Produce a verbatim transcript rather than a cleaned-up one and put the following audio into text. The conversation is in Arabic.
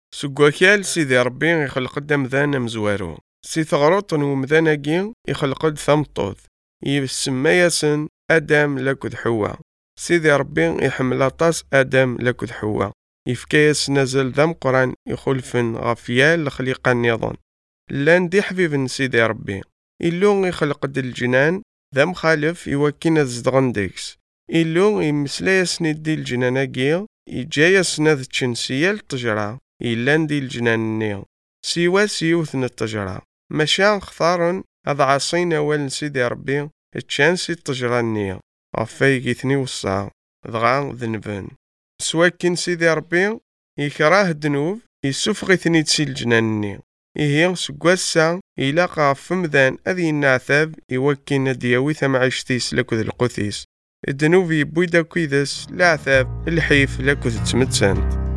سكوكيال سيدي ربي يخلق دمذان مزوارو سي ثغرط ومذاناكي يخلق ثمطوذ يسمى ياسن آدم لكد حواء. سيدي ربي يحمل أطاس آدم لكد حواء يفكيس نزل ذم قران يخلفن غفيال لخليقا نظن لان دي حبيب سيدي ربي إلو يخلق د الجنان ذم خالف يوكينا زدغن ديكس إلو يمسلايس ندي الجناناكي يجايس نذ تشنسيال التجرى إلان دي الجنان نيو سيوا سيوثن التجرى مشان خطارن هذا عصينا وال سيدي ربي تشانسي التجرى نيو غفايق ثني وصا ضغا ذنبان سواكين سيدي ربي يكراه الذنوب يسفغ ثني تسي الجنان نيو إيه سكواسا إلا قاف مذان أذي النعثاب يوكين دياوي ثمعشتيس لكذ القثيس الذنوب يبويدا كويدس العثاب الحيف لكذ تمتسانت.